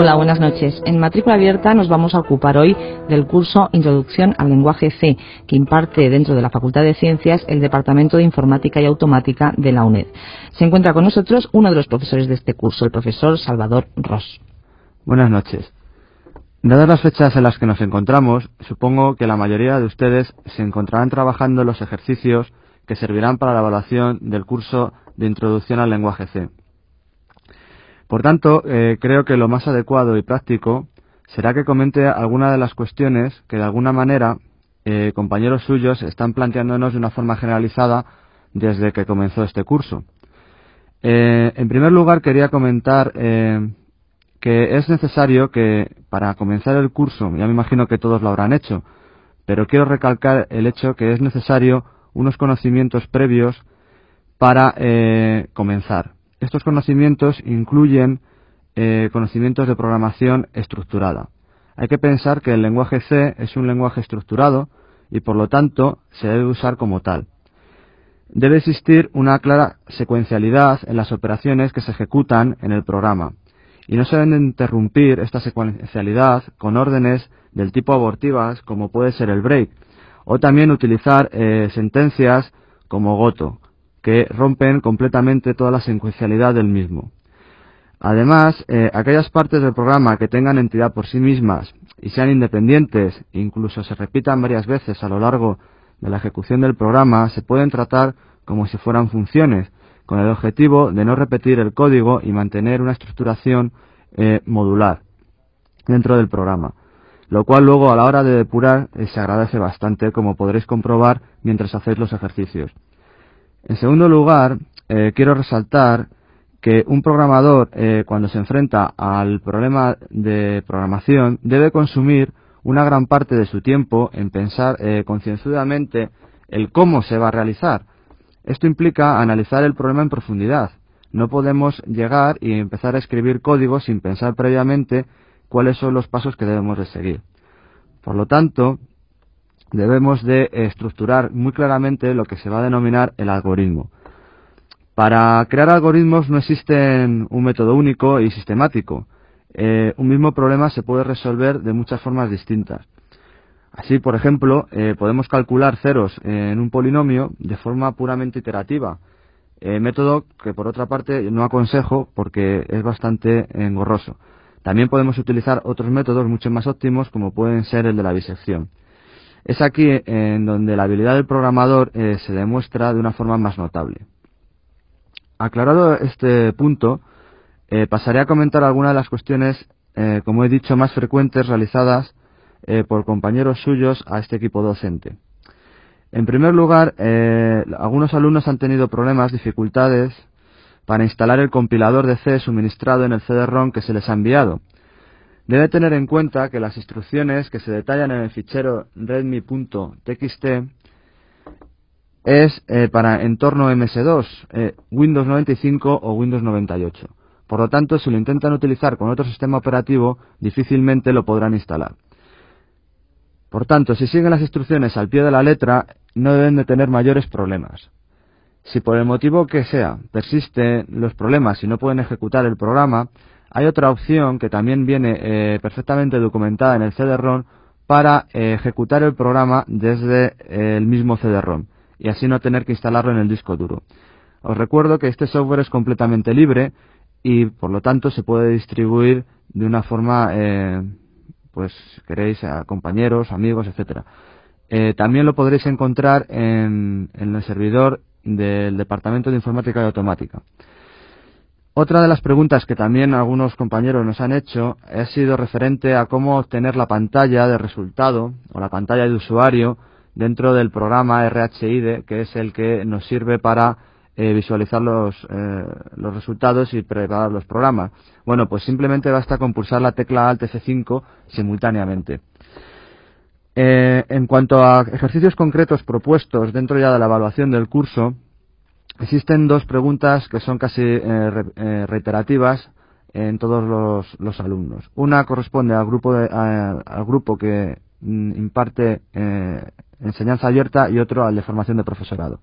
Hola, buenas noches. En Matrícula Abierta nos vamos a ocupar hoy del curso Introducción al Lenguaje C, que imparte dentro de la Facultad de Ciencias el Departamento de Informática y Automática de la UNED. Se encuentra con nosotros uno de los profesores de este curso, el profesor Salvador Ros. Buenas noches. Dadas las fechas en las que nos encontramos, supongo que la mayoría de ustedes se encontrarán trabajando en los ejercicios que servirán para la evaluación del curso de Introducción al Lenguaje C. Por tanto, creo que lo más adecuado y práctico será que comente algunas de las cuestiones que de alguna manera compañeros suyos están planteándonos de una forma generalizada desde que comenzó este curso. En primer lugar, quería comentar que es necesario que para comenzar el curso, ya me imagino que todos lo habrán hecho, pero quiero recalcar el hecho que es necesario unos conocimientos previos para comenzar. Estos conocimientos incluyen conocimientos de programación estructurada. Hay que pensar que el lenguaje C es un lenguaje estructurado y por lo tanto se debe usar como tal. Debe existir una clara secuencialidad en las operaciones que se ejecutan en el programa y no se deben interrumpir esta secuencialidad con órdenes del tipo abortivas como puede ser el break o también utilizar sentencias como goto que rompen completamente toda la secuencialidad del mismo. Además, aquellas partes del programa que tengan entidad por sí mismas y sean independientes, incluso se repitan varias veces a lo largo de la ejecución del programa, se pueden tratar como si fueran funciones, con el objetivo de no repetir el código y mantener una estructuración modular dentro del programa, lo cual luego a la hora de depurar se agradece bastante, como podréis comprobar mientras hacéis los ejercicios. En segundo lugar, quiero resaltar que un programador, cuando se enfrenta al problema de programación, debe consumir una gran parte de su tiempo en pensar concienzudamente el cómo se va a realizar. Esto implica analizar el problema en profundidad. No podemos llegar y empezar a escribir código sin pensar previamente cuáles son los pasos que debemos de seguir. Por lo tanto, debemos de estructurar muy claramente lo que se va a denominar el algoritmo. Para crear algoritmos no existe un método único y sistemático. Un mismo problema se puede resolver de muchas formas distintas. Así, por ejemplo, podemos calcular ceros en un polinomio de forma puramente iterativa, método que por otra parte no aconsejo porque es bastante engorroso. También podemos utilizar otros métodos mucho más óptimos como pueden ser el de la bisección. Es aquí en donde la habilidad del programador se demuestra de una forma más notable. Aclarado este punto, pasaré a comentar algunas de las cuestiones, como he dicho, más frecuentes realizadas por compañeros suyos a este equipo docente. En primer lugar, algunos alumnos han tenido problemas, dificultades para instalar el compilador de C suministrado en el CD-ROM que se les ha enviado. Debe tener en cuenta que las instrucciones que se detallan en el fichero readme.txt es para entorno MS2, Windows 95 o Windows 98. Por lo tanto, si lo intentan utilizar con otro sistema operativo, difícilmente lo podrán instalar. Por tanto, si siguen las instrucciones al pie de la letra, no deben de tener mayores problemas. Si por el motivo que sea persisten los problemas y no pueden ejecutar el programa, hay otra opción que también viene perfectamente documentada en el CD-ROM para ejecutar el programa desde el mismo CD-ROM y así no tener que instalarlo en el disco duro. Os recuerdo que este software es completamente libre y por lo tanto se puede distribuir de una forma, pues si queréis, a compañeros, amigos, etcétera. También lo podréis encontrar en el servidor del Departamento de Informática y Automática. Otra de las preguntas que también algunos compañeros nos han hecho ha sido referente a cómo obtener la pantalla de resultado o la pantalla de usuario dentro del programa RHIDE, que es el que nos sirve para visualizar los resultados y preparar los programas. Bueno, pues simplemente basta con pulsar la tecla Alt F5 simultáneamente. En cuanto a ejercicios concretos propuestos dentro ya de la evaluación del curso, existen dos preguntas que son casi reiterativas en todos los alumnos. Una corresponde al grupo que imparte enseñanza abierta y otro al de formación de profesorado.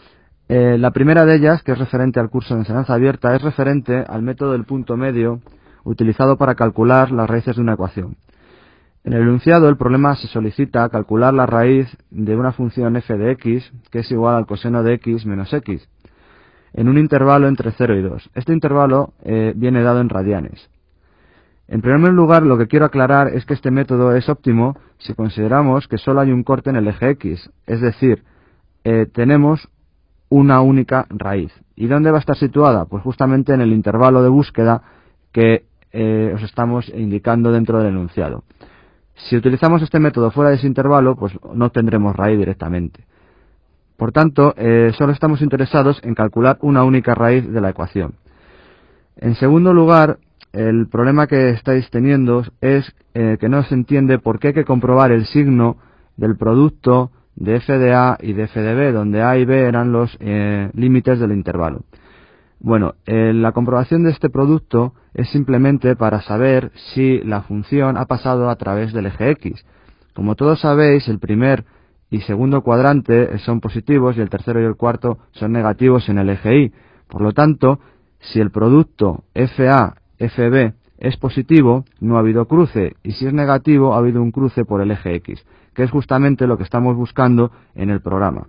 La primera de ellas, que es referente al curso de enseñanza abierta, es referente al método del punto medio utilizado para calcular las raíces de una ecuación. En el enunciado, el problema se solicita calcular la raíz de una función f de x, que es igual al coseno de x menos x, en un intervalo entre 0 y 2. Este intervalo viene dado en radianes. En primer lugar, lo que quiero aclarar es que este método es óptimo si consideramos que solo hay un corte en el eje x, es decir, tenemos una única raíz. ¿Y dónde va a estar situada? Pues justamente en el intervalo de búsqueda que os estamos indicando dentro del enunciado. Si utilizamos este método fuera de ese intervalo, pues no tendremos raíz directamente. Por tanto, solo estamos interesados en calcular una única raíz de la ecuación. En segundo lugar, el problema que estáis teniendo es que no se entiende por qué hay que comprobar el signo del producto de f de a y de f de b, donde a y b eran los límites del intervalo. Bueno, la comprobación de este producto es simplemente para saber si la función ha pasado a través del eje x. Como todos sabéis, el primer y segundo cuadrante son positivos y el tercero y el cuarto son negativos en el eje y. Por lo tanto, si el producto FA, FB es positivo, no ha habido cruce, y si es negativo, ha habido un cruce por el eje x, que es justamente lo que estamos buscando en el programa.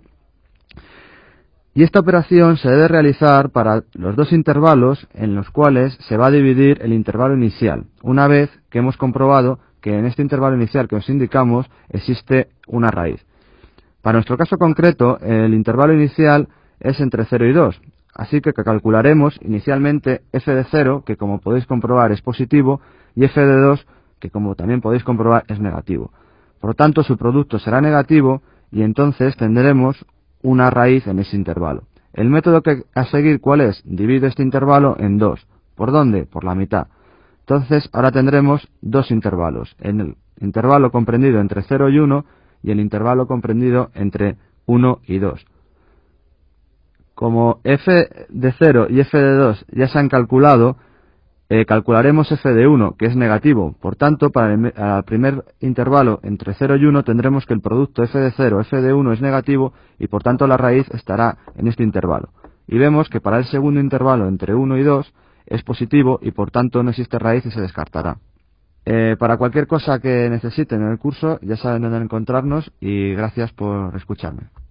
Y esta operación se debe realizar para los dos intervalos en los cuales se va a dividir el intervalo inicial, una vez que hemos comprobado que en este intervalo inicial que os indicamos existe una raíz. Para nuestro caso concreto, el intervalo inicial es entre 0 y 2, así que calcularemos inicialmente f de 0, que como podéis comprobar es positivo, y f de 2, que como también podéis comprobar es negativo. Por lo tanto, su producto será negativo y entonces tendremos una raíz en ese intervalo. El método que a seguir, ¿cuál es? Divido este intervalo en 2. ¿Por dónde? Por la mitad. Entonces, ahora tendremos dos intervalos. En el intervalo comprendido entre 0 y 1 y el intervalo comprendido entre 1 y 2. Como f de 0 y f de 2 ya se han calculado, calcularemos f de 1, que es negativo. Por tanto, para el primer intervalo entre 0 y 1 tendremos que el producto f de 0, f de 1 es negativo y por tanto la raíz estará en este intervalo. Y vemos que para el segundo intervalo entre 1 y 2 es positivo y por tanto no existe raíz y se descartará. Para cualquier cosa que necesiten en el curso ya saben dónde encontrarnos y gracias por escucharme.